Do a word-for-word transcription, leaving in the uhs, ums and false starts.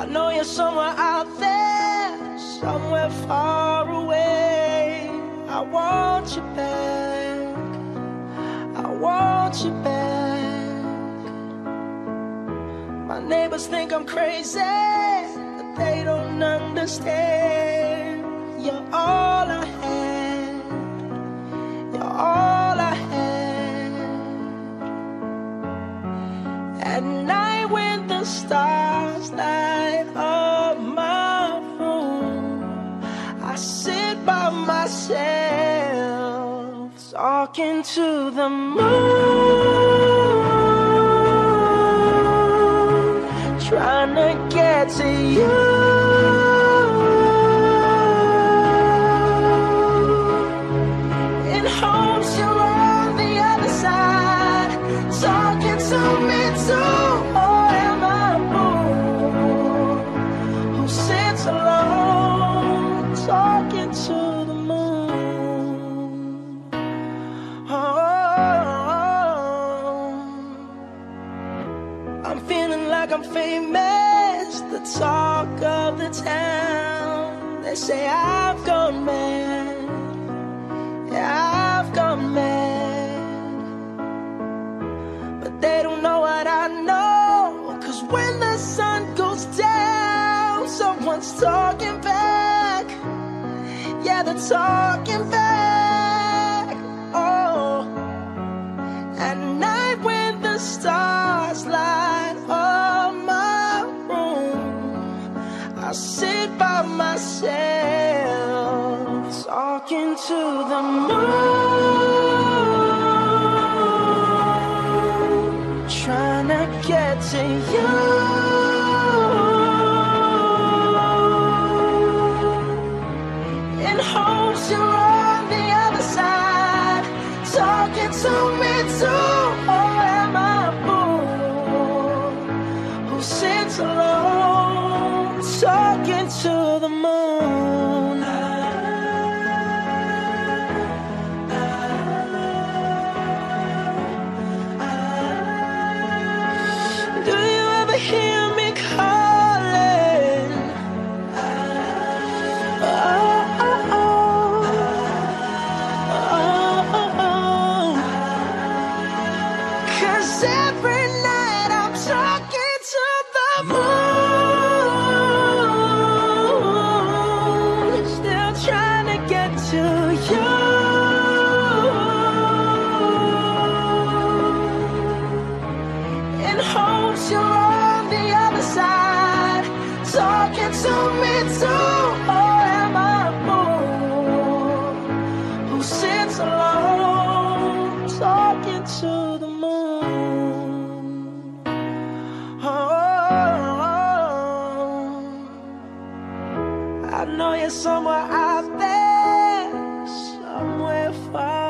I know you're somewhere out there, somewhere far away. I want you back, I want you back. My neighbors think I'm crazy, but they don't understand. You're all I had, you're all I had. At night when the stars light up my room, I sit by myself, talking to the moon, trying to get to you. In hopes you're on the other side, talking to me too. Or am I a fool who sits alone, talking to the moon? Oh, I'm feeling like I'm famous, the talk of the town. They say I've gone mad, yeah, I've gone mad, but they don't know what I know. Cause when the sun goes down, someone's talking back. Yeah, they're talking back. Oh, at night when the stars light up my room, I sit by myself, talking to the moon, trying to get to you. In hopes you're on the other side, talking to me too. Or am I a fool who sits alone, talking to the moon? Do you ever hear me calling? Oh, oh, oh. Oh, oh, oh. Cause every night I'm talking to the moon, still trying to get to you. In hopes you're on the other side, talking to me too. Or am I a fool who sits alone, talking to the moon? Oh, I know you're somewhere out there, somewhere far